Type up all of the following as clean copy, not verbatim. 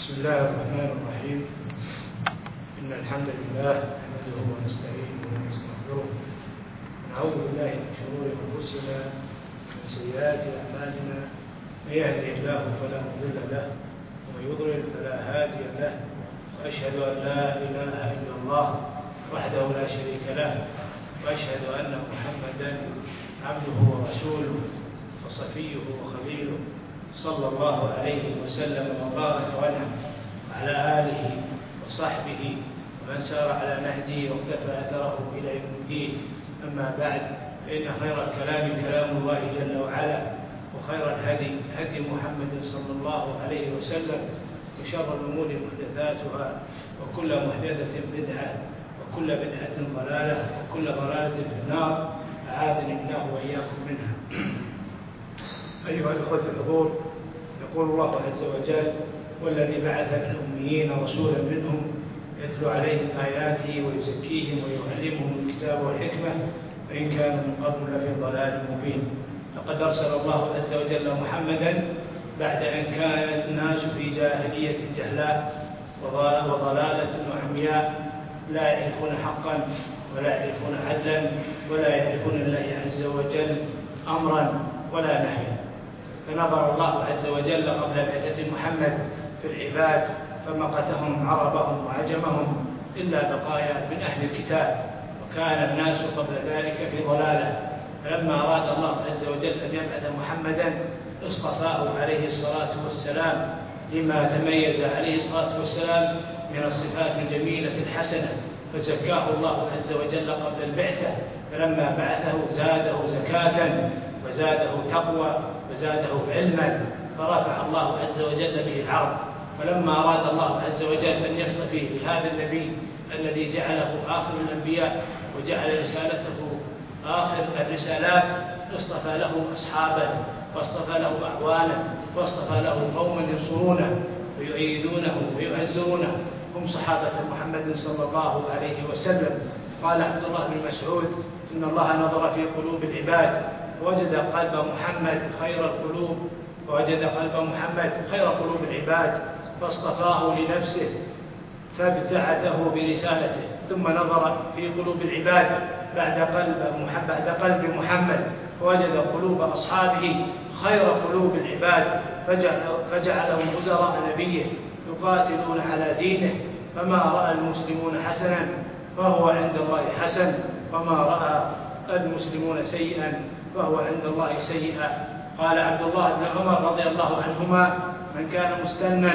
بسم الله الرحمن الرحيم. إن الحمد لله نحمده ونستعينه ونستغفره ونعوذ بالله من شرور أنفسنا ومن سيئات أعمالنا. من يهده الله فلا مضل له ومن يضلل فلا هادي له، وأشهد أن لا إله إلا الله وحده لا شريك له، وأشهد أن محمدا عبده ورسوله وصفيه وخليله صلى الله عليه وسلم وبارك وانعم على آله وصحبه ومن سار على نهجه واقتفى أثره إلى يوم الدين. أما بعد، فإن خير الكلام كلام الله جل وعلا، وخير الهدي هدي محمد صلى الله عليه وسلم، وشر الأمور محدثاتها، وكل محدثة بدعة، وكل بدعة ضلالة، وكل ضلالة في النار، أعاذني الله وإياكم منها. أيها الأخوة الحضور، يقول الله عز وجل: والذي بعث بالأميين رسولا منهم يتلو عليهم آياته ويزكيهم ويعلمهم الكتاب والحكمة وإن كانوا من قبل لفي ضلال مبين. لقد أرسل الله عز وجل محمدا بعد أن كان الناس في جاهلية جهلاء وضلالة وعمياء، لا يعرفون حقا ولا يعرفون عدلا ولا يعرفون الله عز وجل أمرا ولا نهيا. فنظر الله عز وجل قبل بعثة محمد في العباد فمقتهم عربهم وعجمهم إلا بقايا من أهل الكتاب، وكان الناس قبل ذلك في ضلالة. فلما أراد الله عز وجل أن يبعث محمدا اصطفاه عليه الصلاة والسلام لما تميز عليه الصلاة والسلام من الصفات الجميلة الحسنة، فزكاه الله عز وجل قبل البعثة، فلما بعثه زاده زكاة وزاده تقوى وزاده علما، فرفع الله عز وجل به العرض. فلما أراد الله عز وجل أن يصطفي لهذا النبي الذي جعله آخر الأنبياء وجعل رسالته آخر الرسالات، اصطفى له أصحابا واصطفى له أعوانا واصطفى له قوما ينصرونه ويؤيدونه ويعزرونه، هم صحابة محمد صلى الله عليه وسلم. قال عبد الله بن مسعود: إن الله نظر في قلوب العباد ووجد قلب محمد خير القلوب، ووجد قلب محمد خير قلوب العباد، فاصطفاه لنفسه فابتعثه برسالته. ثم نظر في قلوب العباد بعد قلب محمد فوجد قلوب أصحابه خير قلوب العباد، فجعلهم وزراء نبيه يقاتلون على دينه. فما رأى المسلمون حسنا فهو عند الله حسن، وما رأى المسلمون سيئا فهو عند الله سيئا. قال عبد الله بن عمر رضي الله عنهما: من كان مستنا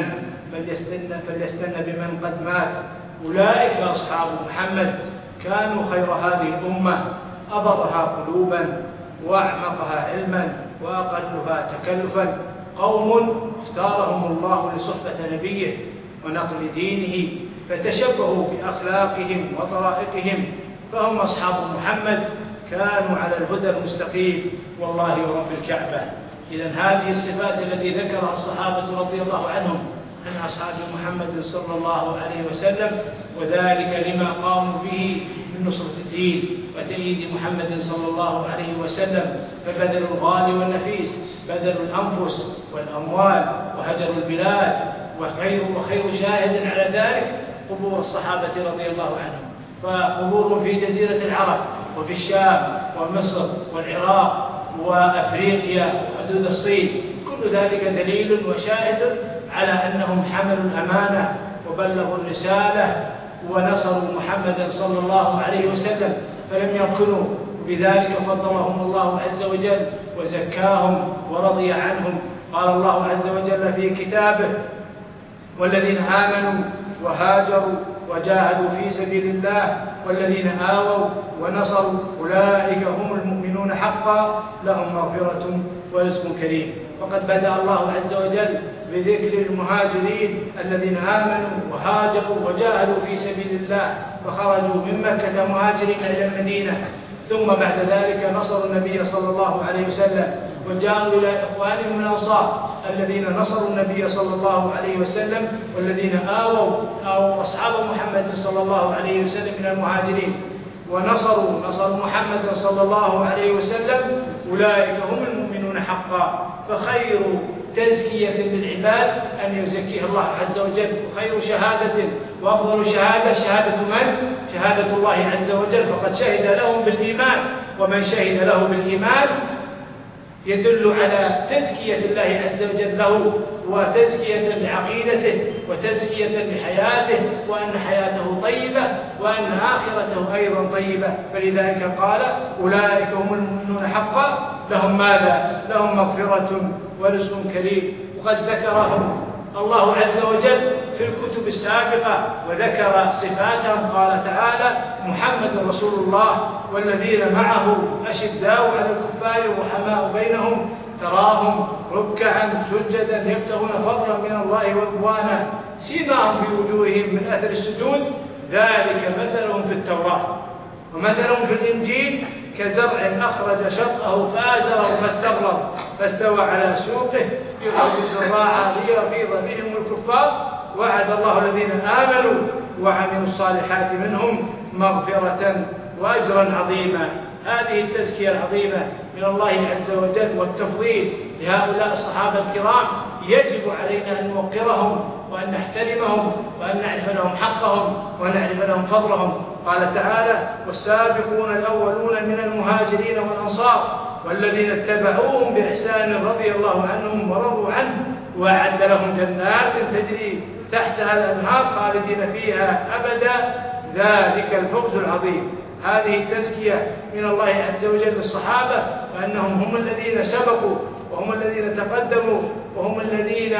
فليستن بمن قد مات. أولئك أصحاب محمد كانوا خير هذه الأمة، أبرها قلوبا وأعمقها علما وأقلها تكلفا، قوم اختارهم الله لصحبة نبيه ونقل دينه، فتشبهوا بأخلاقهم وطرائقهم، فهم أصحاب محمد كانوا على الهدى المستقيم والله ورب الكعبة. إذن هذه الصفات التي ذكرها الصحابة رضي الله عنهم عن أصحاب محمد صلى الله عليه وسلم، وذلك لما قاموا به من نصرة الدين وتأييد محمد صلى الله عليه وسلم، فبذلوا الغالي والنفيس، بذلوا الأنفس والأموال وهجروا البلاد. وخير شاهد على ذلك قبور الصحابة رضي الله عنهم، فقبورهم في جزيرة العرب وفي الشام ومصر والعراق وأفريقيا وحدود الصين، كل ذلك دليل وشاهد على أنهم حملوا الأمانة وبلغوا الرسالة ونصروا محمدا صلى الله عليه وسلم، فلم يركنوا، بذلك فضلهم الله عز وجل وزكاهم ورضي عنهم. قال الله عز وجل في كتابه: والذين آمنوا وهاجروا وجاهدوا في سبيل الله والذين آووا ونصروا أولئك هم المؤمنون حقا لهم مغفرة ورزق كريم. وقد بدأ الله عز وجل بذكر المهاجرين الذين آمنوا وهاجروا وجاهدوا في سبيل الله، فخرجوا من مكة مهاجرين إلى المدينة، ثم بعد ذلك نصروا النبي صلى الله عليه وسلم وجاءوا إلى إخوانهم الأنصار الذين نصروا النبي صلى الله عليه وسلم، والذين آووا أصحاب محمد صلى الله عليه وسلم من المهاجرين ونصروا محمد صلى الله عليه وسلم، أولئك هم المؤمنون حقا فخير تزكية للعباد أن يزكيه الله عز وجل، وخير شهادة وأفضل شهادة من؟ شهادة الله عز وجل، فقد شهد لهم بالإيمان، ومن شهد له بالإيمان يدل على تزكية الله عز وجل له، وتزكية لعقيدته، وتزكية لحياته، وأن حياته طيبة، وأن آخرته أيضا طيبة. فلذلك قال أولئك هم المؤمنون حقا لهم ماذا؟ لهم مغفرة ورزق كريم. وقد ذكرهم الله عز وجل في الكتب السابقة وذكر صفاتهم، قال تعالى محمد رسول الله والذين معه أشداء على الكفار رحماء بينهم تراهم ركعا سجدا يبتغون فضلا من الله ورضوانا سيماهم في وجوههم من أثر السجود ذلك مثلهم في التوراة ومثلهم في الإنجيل كزرع أخرج شطأه فآزره فاستغلظ فاستوى على سوقه يخرج الزراع ليغيظ بهم الكفار وعد الله الذين آمنوا وعملوا الصالحات منهم مغفرة وأجرا عظيما. هذه التزكية العظيمة من الله عز وجل والتفضيل لهؤلاء الصحابة الكرام يجب علينا أن نوقرهم وأن نحترمهم وأن نعرف لهم حقهم ونعرف لهم فضلهم. قال تعالى والسابقون الأولون من المهاجرين والأنصار والذين اتبعوهم بإحسان رضي الله عنهم ورضوا عنه وأعد لهم جنات تجري تحتها الأنهار خالدين فيها أبدا ذلك الفوز العظيم. هذه التزكية من الله عز وجل للصحابة وأنهم هم الذين سبقوا وهم الذين تقدموا وهم الذين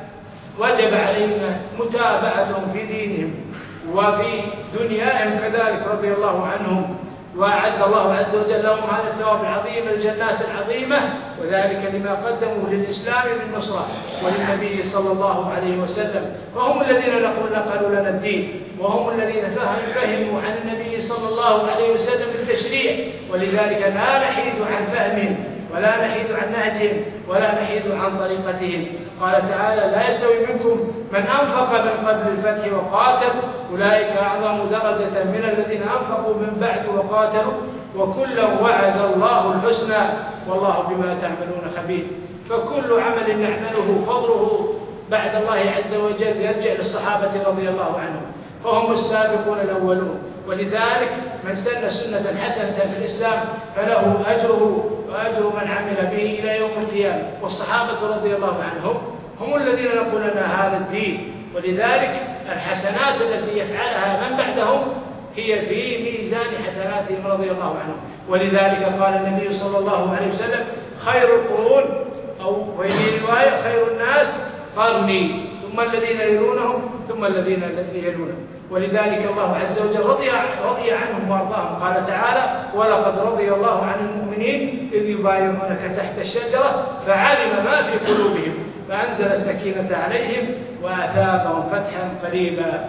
وجب علينا متابعتهم في دينهم وفي دنياهم كذلك رضي الله عنهم وأعد الله عز وجل لهم هذا الثواب العظيم الجنات العظيمة وذلك لما قدموا للإسلام بالنصرة وللنبي صلى الله عليه وسلم. فهم الذين نقلوا لنا الدين وهم الذين فهموا عن النبي صلى الله عليه وسلم التشريع ولذلك لا نحيد عن فهمهم ولا نحيد عن نهجهم ولا نحيد عن طريقتهم. قال تعالى لا يستوي منكم من أنفق من قبل الفتح وقاتل أولئك أعظم درجة من الذين أنفقوا من بعد وقاتلوا وكلا وعد الله الحسنى والله بما تعملون خبير. فكل عمل نعمله فضله بعد الله عز وجل يرجع للصحابة رضي الله عنهم فهم السابقون الأولون. ولذلك من سن سنة حسنة في الإسلام فله أجره وأجر من عمل به إلى يوم القيامة. والصحابة رضي الله عنهم هم الذين نقول لنا هذا الدين. ولذلك الحسنات التي يفعلها من بعدهم هي في ميزان حسناتهم رضي الله عنهم. ولذلك قال النبي صلى الله عليه وسلم خير القرون أو في رواية خير الناس قرني ثم الذين يلونهم ثم الذين يلونهم. ولذلك الله عز وجل رضي عنهم وارضاهم. قال تعالى ولقد رضي الله عن المؤمنين إذ يبايعونك تحت الشجرة فعلم ما في قلوبهم فأنزل السكينة عليهم وأثابهم فتحا قريبا.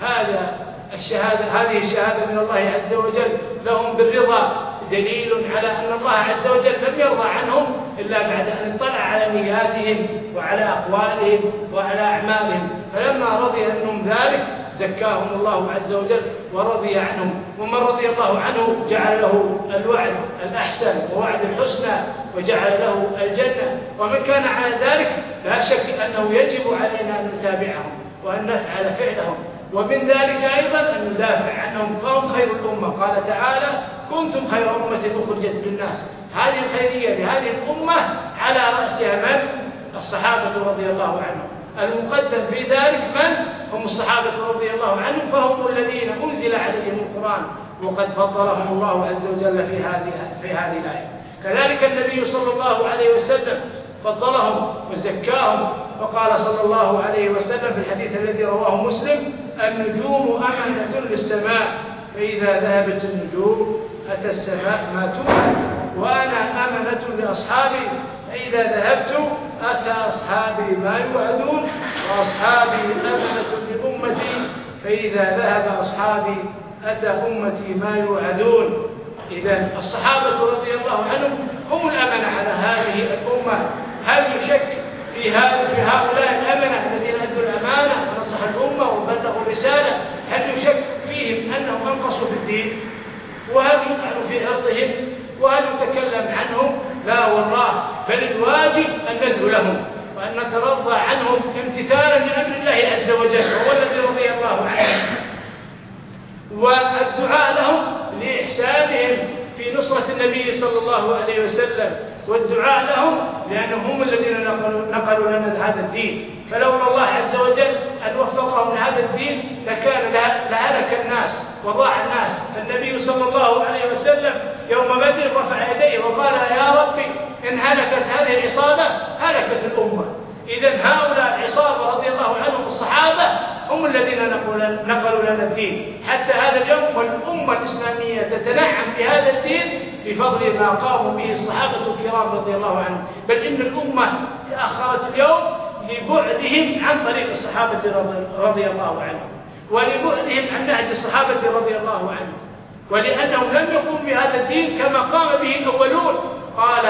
هذه الشهادة من الله عز وجل لهم بالرضا دليل على أن الله عز وجل لم يرضى عنهم إلا بعد أن اطلع على نياتهم وعلى أقوالهم وعلى أعمالهم. فلما رضي عنهم ذلك زكاهم الله عز وجل ورضي عنهم. ومن رضي الله عنه جعل له الوعد الأحسن ووعد الحسنى وجعل له الجنة. ومن كان على ذلك لا شك أنه يجب علينا أن نتابعهم وأن نفعل فعلهم. ومن ذلك أيضا أن ندافع عنهم فهم خير الأمة. قال تعالى كنتم خير أمة أخرجت للناس. هذه الخيرية لهذه الأمة على رأسها من؟ الصحابة رضي الله عنهم. المقدم في ذلك من؟ هم الصحابة رضي الله عنهم فهم الذين أنزل عليهم القرآن وقد فضلهم الله عز وجل في هذه الآية. كذلك النبي صلى الله عليه وسلم فضلهم وزكاهم فقال صلى الله عليه وسلم في الحديث الذي رواه مسلم النجوم أمانة للسماء فإذا ذهبت النجوم أتى السماء ما توعد وأنا أمانة لأصحابي فإذا ذهبت أتى أصحابي ما يوعدون وأصحابي أمانة لأمتي فإذا ذهب أصحابي أتى أمتي ما يوعدون. إذن الصحابة رضي الله عنهم هم الأمنة على هذه الأمة. هل يشك في هؤلاء الأمنة الذين أدوا الأمانة ونصح الأمة وبلغوا الرسالة هل يشك فيهم أنهم أنقصوا في الدين وهل يطعن في عرضهم وهل يتكلم عنهم؟ لا والله بل الواجب أن ندعو لهم وأن نترضى عنهم امتثالا لأمر الله عز وجل وهو الذي رضي الله عنه، والدعاء لهم لإحسانهم في نصرة النبي صلى الله عليه وسلم، والدعاء لهم لأنهم هم الذين نقلوا لنا هذا الدين، فلولا الله عز وجل أن وفقهم لهذا الدين لكان لهلك الناس وضاع الناس. فالنبي صلى الله عليه وسلم يوم بدر رفع يديه وقال يا ربي إن هلكت هذه العصابة هلكت الأمة. إذن هؤلاء العصابة رضي الله عنهم الصحابة هم الذين نقلوا لنا الدين حتى هذا اليوم، والأمة الإسلامية تتنعم بهذا الدين بفضل ما قاموا به الصحابة الكرام رضي الله عنهم. بل إن الأمة تأخرت اليوم لبعدهم عن طريق الصحابة رضي الله عنهم، ولبعدهم عن نهج الصحابة رضي الله عنهم، ولأنهم لم يقوموا بهذا الدين كما قام به الأولون. قال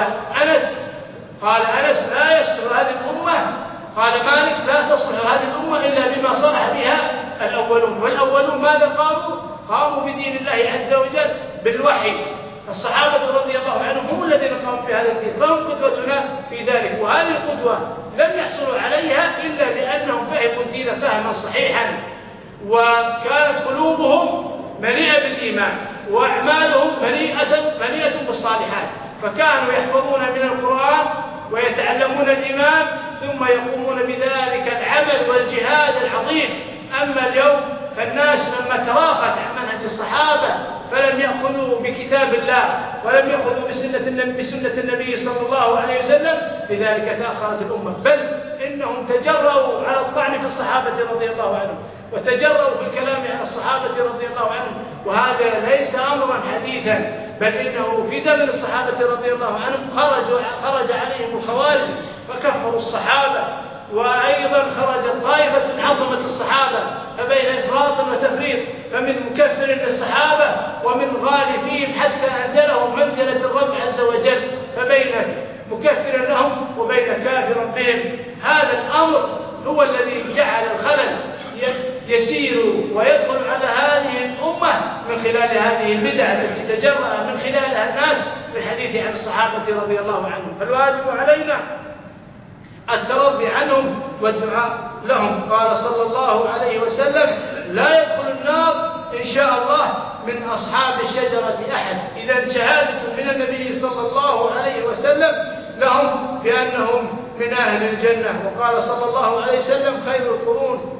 أنس لا يصلح هذه الأمة، قال مالك لا تصلح هذه الأمة إلا بما صلح بها الأولون. والأولون ماذا قاموا بدين الله عز وجل بالوحي. الصحابة رضي الله عنهم هم الذين قاموا بهذا الدين، فهم قدوتنا في ذلك. وهذه القدوة لم يحصلوا عليها إلا لأنهم فهموا الدين فهما صحيحا، وكانت قلوبهم مليئة بالإيمان وأعمالهم مليئة بالصالحات، فكانوا يحفظون من القرآن ويتعلمون الإيمان ثم يقومون بذلك العمل والجهاد العظيم. أما اليوم فالناس لما تراخت عن منهج الصحابة فلم يأخذوا بكتاب الله ولم يأخذوا بسنة النبي صلى الله عليه وسلم، لذلك تأخرت الأمة. بل إنهم تجرؤوا على الطعن في الصحابة رضي الله عنهم، وتجرؤوا في الكلام عن الصحابة رضي الله عنهم، وهذا ليس أمرا حديثا، بل إنه في زمن الصحابة رضي الله عنهم خرج عليهم الخوارج فكفروا الصحابة، وأيضا خرجت طائفة عظمت الصحابة، فبين إفراط وتفريط، فمن مكفر للصحابة ومن غال فيهم حتى أنزلهم منزلة الرب عز وجل، فبين مكفر لهم وبين كافر بهم. هذا الأمر هو الذي جعل الخلل يسير ويدخل على هذه الأمة من خلال هذه البدع التي تجرأ من خلالها الناس بالحديث عن الصحابة رضي الله عنهم. فالواجب علينا الترضي عنهم والدعاء لهم. قال صلى الله عليه وسلم لا يدخل النار إن شاء الله من أصحاب الشجرة أحد. إذا شهادة من النبي صلى الله عليه وسلم لهم بأنهم من أهل الجنة. وقال صلى الله عليه وسلم خير القرون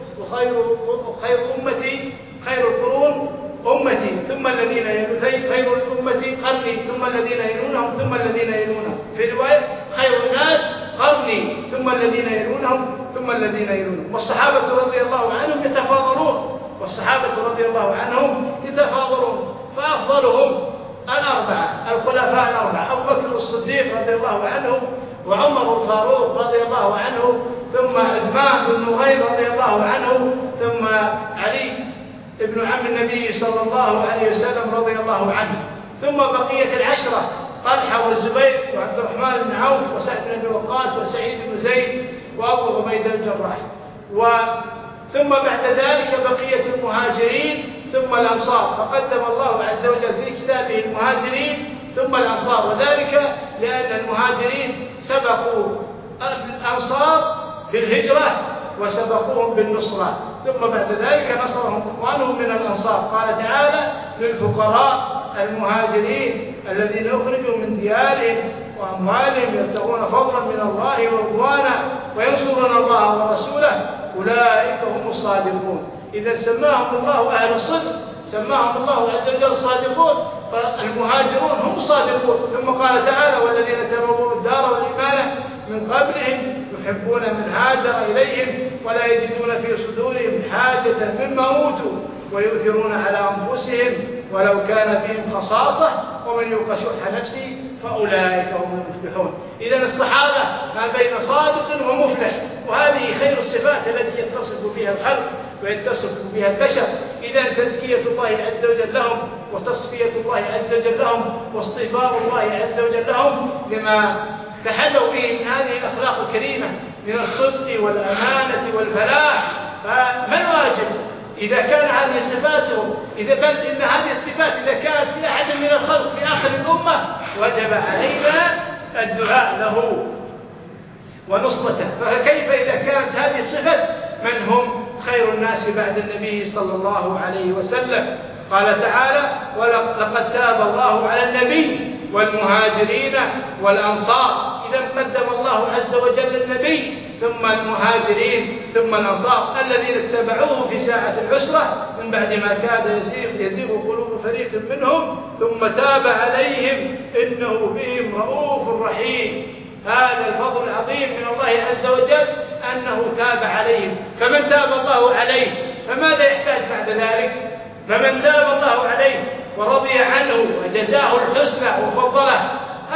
خير القرون أمتي ثم الذين يلونهم، خير الأمة قرني ثم الذين يلونهم ثم الذين يلونهم. في رواية خير الناس قرني ثم الذين يلونهم ثم الذين يلونهم. والصحابة رضي الله عنهم يتفاضلون، فأفضلهم الخلفاء الأربعة: أبو بكر الصديق رضي الله عنه، وعمر الفاروق رضي الله عنه، ثم عثمان بن نغير رضي الله عنه، ثم علي ابن عم النبي صلى الله عليه وسلم رضي الله عنه، ثم بقية العشرة: طلحة والزبير وعبد الرحمن بن عوف وسعد بن وقاص وسعيد بن زيد وأبو عبيدة الجراح. ثم بعد ذلك بقية المهاجرين ثم الأنصار، فقدم الله عز وجل في كتابه المهاجرين ثم الأنصار، وذلك لأن المهاجرين سبقوا الأنصار بالهجرة وسبقوهم بالنصرة، ثم بعد ذلك نصرهم إخوانهم من الأنصار. قال تعالى: للفقراء المهاجرين الذين أخرجوا من ديارهم وأموالهم يبتغون فضلا من الله ورضوانا وينصرون الله ورسوله أولئك هم الصادقون. إذا سماهم الله أهل الصدق سماهم الله عز وجل الصادقون، فالمهاجرون هم الصادقون. ثم قال تعالى: والذين تبوأوا الدار والإيمان من قبلهم يحبون من هاجر إليهم ولا يجدون في صدورهم حاجة مما أوتوا ويؤثرون على أنفسهم ولو كان بهم خصاصة ومن يوق شح نفسه فأولئك هم المفلحون. إذن الصحابة ما بين صادق ومفلح، وهذه خير الصفات التي يتصف بها الخلق ويتصف بها البشر. إذن تزكية الله عز وجل لهم وتصفية الله عز وجل لهم واصطفاء الله عز وجل لهم لما تحلوا به من هذه الأخلاق الكريمة من الصدق والأمانة والفلاح. فما الواجب إذا كان هذه صفاتهم، بل إن هذه الصفات إذا كانت في أحد من الخلق في آخر الأمة وجب علينا الدعاء له ونصرته. فكيف إذا كانت هذه صفة من هم خير الناس بعد النبي صلى الله عليه وسلم؟ قال تعالى: ولقد تاب الله على النبي والمهاجرين والأنصار. إذا قدم الله عز وجل النبي ثم المهاجرين ثم الأنصار الذين اتبعوه في ساعة العسرة من بعد ما كاد يزيغ قلوب فريق منهم ثم تاب عليهم إنه بهم رؤوف رحيم. هذا الفضل العظيم من الله عز وجل أنه تاب عليهم. فمن تاب الله عليه فماذا يحتاج بعد ذلك؟ فمن تاب الله عليه ورضي عنه وجزاه الحسنى وفضله،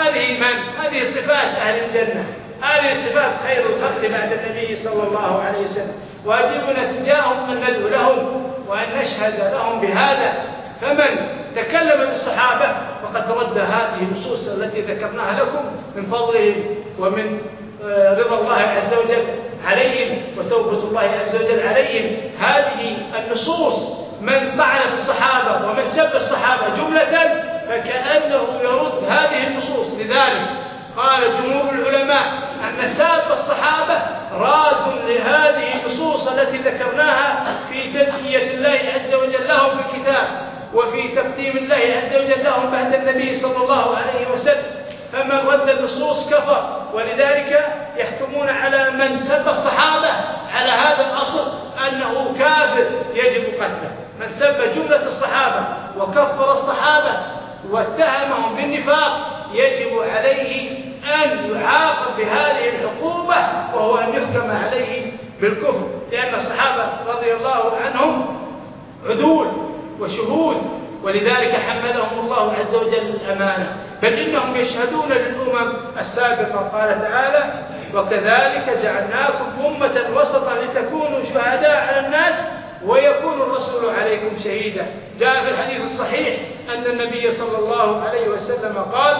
هذه صفات أهل الجنة، هذه صفات خير الخلق بعد النبي صلى الله عليه وسلم. واجبنا تجاههم أن ندعو لهم وأن نشهد لهم بهذا. فمن تكلم بالصحابة فقد رد هذه النصوص التي ذكرناها لكم من فضلهم ومن رضا الله عز وجل عليهم وتوبة الله عز وجل عليهم. هذه النصوص من طعن في الصحابة ومن سب الصحابة جملة فكأنه يرد هذه النصوص. لذلك قال جمهور العلماء أن ساب الصحابة راد لهذه النصوص التي ذكرناها في تزكية الله عز وجل لهم في الكتاب وفي تقديم الله عز وجل لهم بعد النبي صلى الله عليه وسلم. فمن رد النصوص كفر. ولذلك يحكمون على من سب الصحابة على هذا الأصل أنه كافر يجب قتله. من سب جملة الصحابة وكفر الصحابة واتهمهم بالنفاق يجب عليه أن يعاقب بهذه العقوبة، وهو أن يحكم عليه بالكفر، لأن الصحابة رضي الله عنهم عدول وشهود، ولذلك حملهم الله عز وجل الأمانة. بل إنهم يشهدون للأمم السابقة. قال تعالى: وكذلك جعلناكم أمة وسطا لتكونوا شهداء على الناس ويكون الرسول عليكم شهيدا. جاء في الحديث الصحيح أن النبي صلى الله عليه وسلم قال: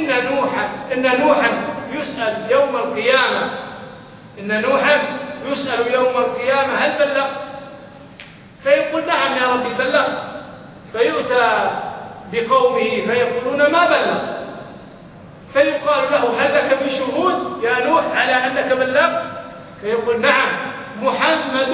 إن نوحا يسأل يوم القيامة هل بلغت؟ فيقول: نعم يا ربي بلغت. فيؤتى بقومه فيقولون: ما بلغ. فيقال له: هل لك من شهود يا نوح على أنك بلغت؟ فيقول: نعم، محمد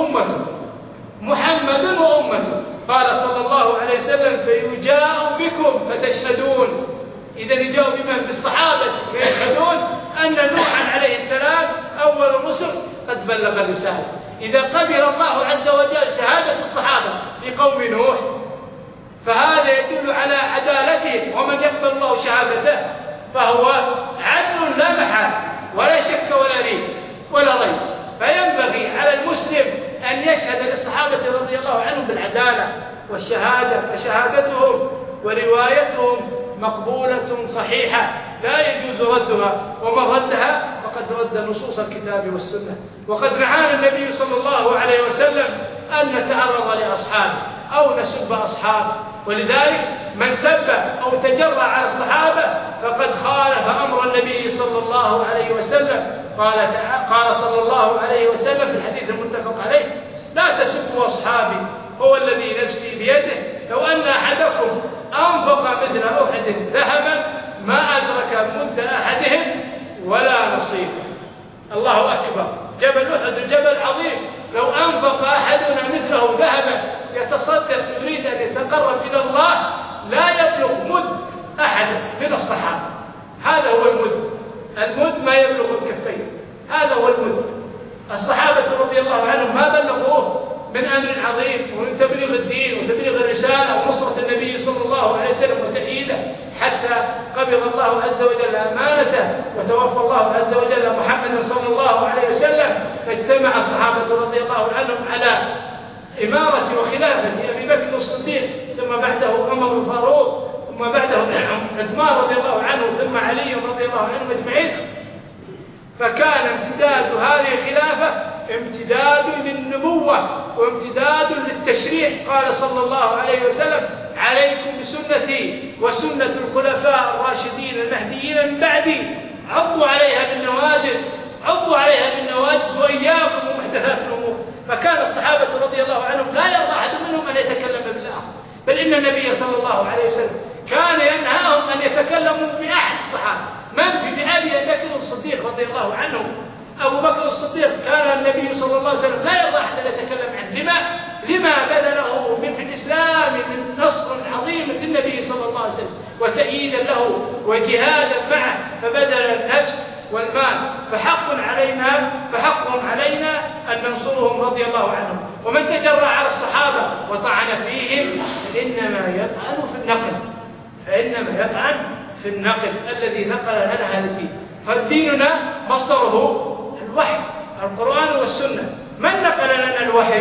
وأمته. قال صلى الله عليه وسلم: فيجاء بكم فتشهدون. إذا يجاء بمن؟ بالصحابة، فيشهدون أن نوحا عليه السلام أول الرسل قد بلغ الرسالة. إذا قبل الله عز وجل شهادة الصحابة لقوم نوح فهذا يدل على عدالته، ومن يقبل الله شهادته فهو عدل لا محالة ولا شك ولا ريب. فينبغي على المسلم أن يشهد للصحابة رضي الله عنهم بالعدالة والشهادة، فشهادتهم وروايتهم مقبولة صحيحة لا يجوز ردها، ومن ردها فقد رد نصوص الكتاب والسنة. وقد نهانا النبي صلى الله عليه وسلم أن نتعرض لأصحابه أو نسب أصحابه. ولذلك من سب أو تجرأ على الصحابة فقد خالف أمر النبي صلى الله عليه وسلم. قال صلى الله عليه وسلم في الحديث المتفق عليه: لا تسبوا أصحابي، هو الذي نفسي بيده لو أن أحدكم أنفق مثل أحد ذهبا ما أدرك مد أحدهم ولا نصيبه. الله أكبر. جبل أحد جبل عظيم، لو أنفق أحدنا مثله ذهبا يتصدق يريد أن يتقرب إلى الله لا يبلغ مد أحد من الصحابة. هذا هو المد ما يبلغ الكفين، هذا هو المد. الصحابة رضي الله عنهم ما بلغوه من أمر عظيم ومن تبليغ الدين وتبليغ الرسالة ونصرة النبي صلى الله عليه وسلم وتأييده، حتى قبض الله عز وجل أمانته وتوفى الله عز وجل محمدا صلى الله عليه وسلم. فاجتمع الصحابة رضي الله عنهم على إمارة وخلافة أبي بكر الصديق، ثم بعده عمر الفاروق، ثم بعده عثمان رضي الله عنه، ثم علي رضي الله عنهم أجمعين. فكان امتداد هذه الخلافة امتداد للنبوة وامتداد للتشريع. قال صلى الله عليه وسلم: عليكم بسنتي وسنة الخلفاء الراشدين المهديين من بعدي، عضوا عليها بالنواجذ وإياكم ومحدثات الأمور. فكان الصحابة رضي الله عنهم لا يرضى أحد منهم أن يتكلم بالله، بل إن النبي صلى الله عليه وسلم كان ينهاهم أن يتكلموا بأحد الصحابة من في أبي بكر الصديق رضي الله عنه. أبو بكر الصديق كان النبي صلى الله عليه وسلم لا يرضى أحد يتكلم عنه. لما بذله في الإسلام من نصر عظيم للنبي صلى الله عليه وسلم وتأييدا له وجهادا معه، فبذل النفس والمال. فحق علينا أن ننصرهم رضي الله عنهم. ومن تجرأ على الصحابة وطعن فيهم فإنما يطعن في النقل الذي نقل لنا هذا الدين. فديننا مصدره الوحي، القرآن والسنة. من نقل لنا الوحي؟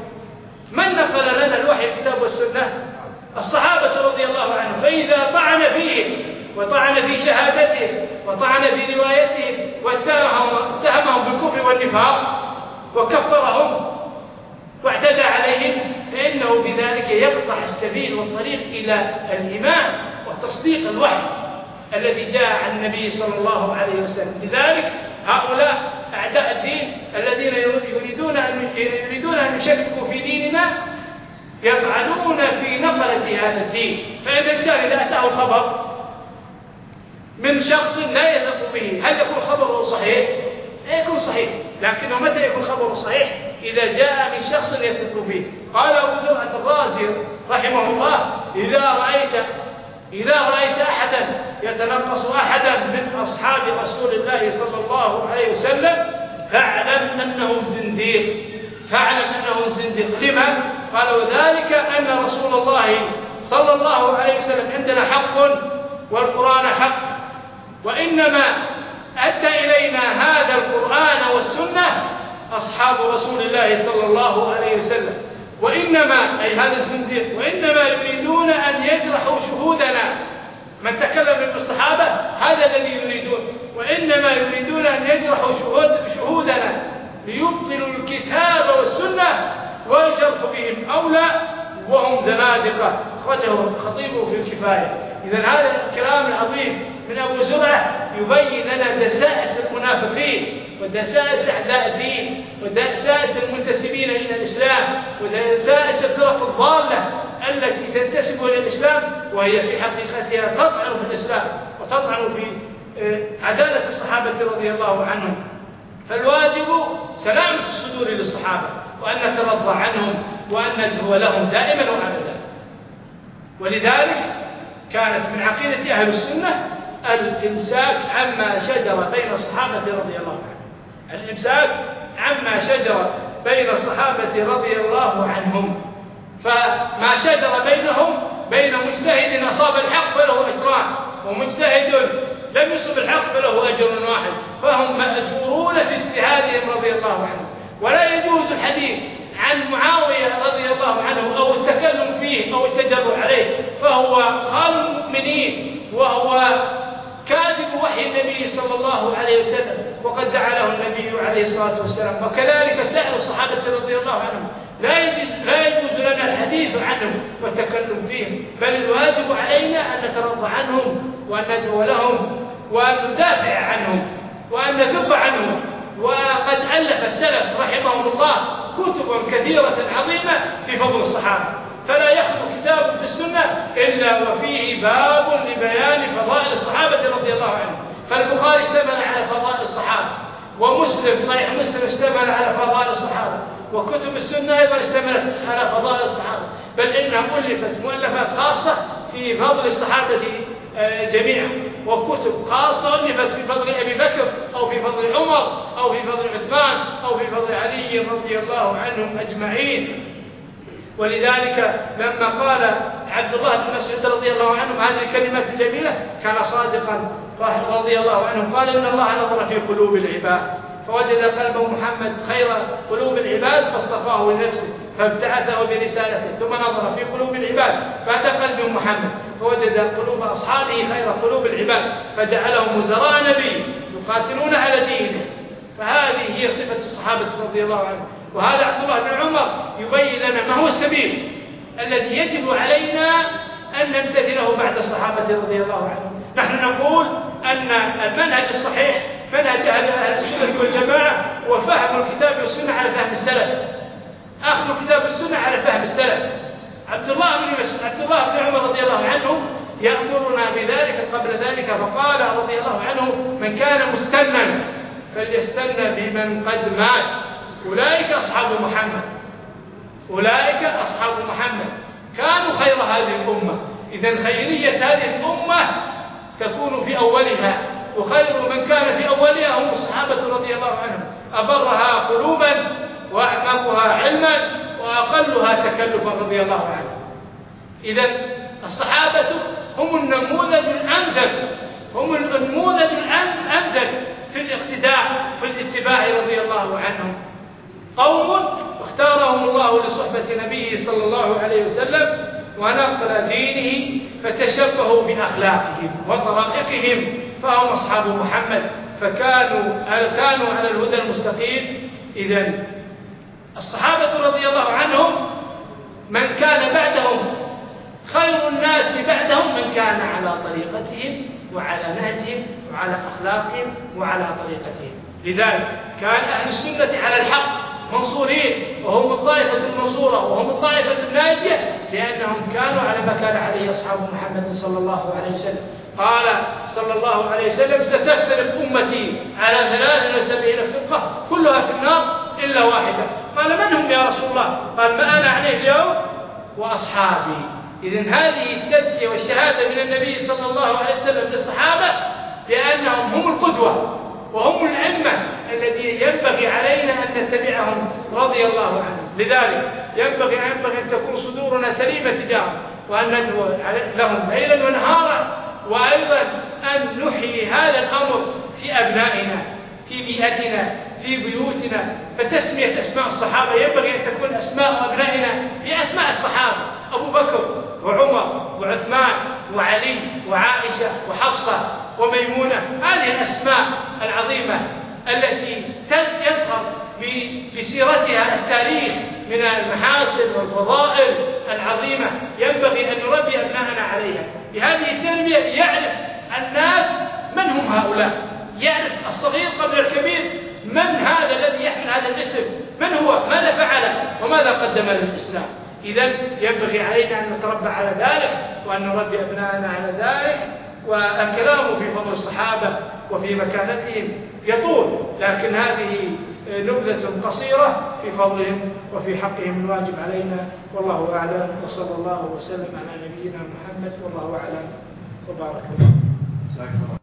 الكتاب والسنة؟ الصحابة رضي الله عنهم. فإذا طعن فيهم وطعن في شهادتهم وطعن في روايتهم واتهمهم بالكفر والنفاق وكفرهم واعتدى عليهم، فإنه بذلك يقطع السبيل والطريق إلى الإيمان وتصديق الوحي الذي جاء عن النبي صلى الله عليه وسلم. لذلك هؤلاء أعداء الدين الذين يريدون أن يشككوا في ديننا يطعنون في نقلة هذا الدين. فإن الإنسان إذا أتاه خبر من شخص لا يثق به، هل يكون خبره صحيح؟ لا يكون صحيح. لكنه متى يكون خبره صحيح؟ إذا جاء من شخص يثق به. قال أبو زرعة الرازي رحمه الله: إذا رأيت أحدا يتنقص أحدا من أصحاب رسول الله صلى الله عليه وسلم فاعلم أنه زنديق. لما؟ قال: وذلك أن رسول الله صلى الله عليه وسلم عندنا حق والقرآن حق، وإنما أدى إلينا هذا القرآن والسنة أصحاب رسول الله صلى الله عليه وسلم، وإنما أي هذا الزنديق وإنما يريدون أن يجرحوا شهودنا. من تكلم بالصحابة هذا الذي يريدون، وإنما يريدون أن يجرحوا شهودنا ليبطلوا الكتاب والسنة ويجرحوا بهم أولى وهم زنادقة. أخرجه الخطيب في الكفاية. إذن هذا الكلام العظيم من أبو زرعة يبين لنا دسائس المنافقين ودسائس أعداء الدين ودسائس المنتسبين إلى الإسلام ودسائس الفرق الضالة التي تنتسب إلى الإسلام وهي في حقيقتها تطعن في الإسلام وتطعن في عدالة الصحابة رضي الله عنهم. فالواجب سلامة الصدور للصحابة وأن نترضى عنهم وأن ندعو لهم دائما وأبدا. ولذلك كانت من عقيدة أهل السنة الإمساك عما شجر بين الصحابة رضي الله عنهم. الإمساك عما شجر بين الصحابة رضي الله عنهم. فما شجر بينهم بين مجتهد أصاب الحق فله أجران، ومجتهد لم يصب الحق فله أجر واحد، فهم مأجورون في اجتهادهم رضي الله عنهم. ولا يجوز الحديث عن معاوية رضي الله عنه أو التكلم فيه أو التجرؤ عليه، فهو خال المؤمنين وهو كاذب وحي النبي صلى الله عليه وسلم، وقد دعا له النبي عليه الصلاة والسلام. وكذلك سائر الصحابة رضي الله عنهم لا يجوز لنا الحديث عنهم والتكلم فيهم، بل الواجب علينا أن نترضى عنهم وأن ندعو لهم وأن ندافع عنهم وأن نذب عنهم. وقد ألف السلف رحمهم الله كتبا كثيرة عظيمة في فضل الصحابة، فلا يخلو كتاب في السنة إلا وفيه باب لبيان فضائل الصحابة رضي الله عنهم. فالبخاري اشتمل على فضائل الصحابة، ومسلم صحيح مسلم اشتمل على فضائل الصحابة، وكتب السنة أيضا اشتملت على فضائل الصحابة، بل إنها ألفت مؤلفات خاصة في فضل الصحابة جميعا، وكتب خاصة ألفت في فضل أبي بكر أو في فضل عمر أو في فضل عثمان أو في فضل علي رضي الله عنهم أجمعين. ولذلك لما قال عبد الله بن مسعود رضي الله عنه هذه الكلمات الجميلة كان صادقا رضي الله عنه. قال: إن الله نظر في قلوب العباد فوجد قلب محمد خير قلوب العباد فاصطفاه لنفسه فابتعثه برسالته، ثم نظر في قلوب العباد بعد قلب محمد فوجد قلوب أصحابه خير قلوب العباد فجعلهم وزراء نبي يقاتلون على دينه. فهذه هي صفة الصحابة رضي الله عنهم. وهذا عبد الله بن عمر يبين لنا ما هو السبيل الذي يجب علينا أن نمتثله بعد الصحابة رضي الله عنهم. نحن نقول أن المنهج الصحيح منهج أهل السنة والجماعة وفهم الكتاب والسنة على فهم السلف، أخذ الكتاب والسنة على فهم السلف. عبد الله بن عمر رضي الله عنه يأمرنا بذلك قبل ذلك، فقال رضي الله عنه: من كان مستنا فليستنى بمن قد مات، أولئك أصحاب محمد، أولئك أصحاب محمد كانوا خير هذه الأمة. إذن خيرية هذه الأمة تكون في أولها، وخير من كان في أولها هم الصحابة رضي الله عنهم، أبرها قلوبا وأعمقها علما وأقلها تكلفا رضي الله عنهم. إذن الصحابة هم النموذج الأمثل، هم النموذج الأمثل في الاقتداء في الاتباع رضي الله عنهم. قوم اختارهم الله لصحبة نبيه صلى الله عليه وسلم ونقل دينه، فتشبهوا بأخلاقهم وطرائقهم، فهم أصحاب محمد، فكانوا على الهدى المستقيم. إذن الصحابة رضي الله عنهم من كان بعدهم خير الناس بعدهم من كان على طريقتهم وعلى نهجهم وعلى أخلاقهم وعلى طريقتهم. لذلك كان أهل السنة على الحق منصورين، وهم الطائفة المنصورة وهم الطائفة الناجية، لأنهم كانوا على ما كان عليه أصحاب محمد صلى الله عليه وسلم. قال صلى الله عليه وسلم: ستفترق أمتي على 73 فرقة كلها في النار إلا واحدة. قال: من هم يا رسول الله؟ قال: ما أنا عليه اليوم وأصحابي. إذن هذه التزكية والشهادة من النبي صلى الله عليه وسلم للصحابة بأنهم هم القدوة وهم الأئمة الذي ينبغي علينا أن نتبعهم رضي الله عنهم. لذلك ينبغي أن تكون صدورنا سليمة تجاههم، وأن ندعو لهم ليلا ونهارا، وأيضا أن نحيي هذا الأمر في أبنائنا، في بيئتنا، في بيوتنا. فتسمية أسماء الصحابة ينبغي أن تكون أسماء أبنائنا بأسماء الصحابة: أبو بكر وعمر وعثمان وعلي وعائشة وحفصة وميمونة. هذه الأسماء العظيمة التي يظهر بسيرتها التاريخ من المحاسن والفضائل العظيمة، ينبغي أن نربي أبنائنا عليها. بهذه التربية يعرف الناس من هم هؤلاء، يعرف الصغير قبل الكبير من هذا الذي يحمل هذا الاسم، من هو، ماذا فعل وماذا قدم للإسلام. إذن ينبغي علينا أن نتربى على ذلك وأن نربي أبنائنا على ذلك. والكلام في فضل الصحابة وفي مكانتهم يطول، لكن هذه نبذة قصيرة في فضلهم وفي حقهم الواجب علينا، والله أعلم، وصلى الله وسلم على نبينا محمد، والله أعلم، وبارك الله.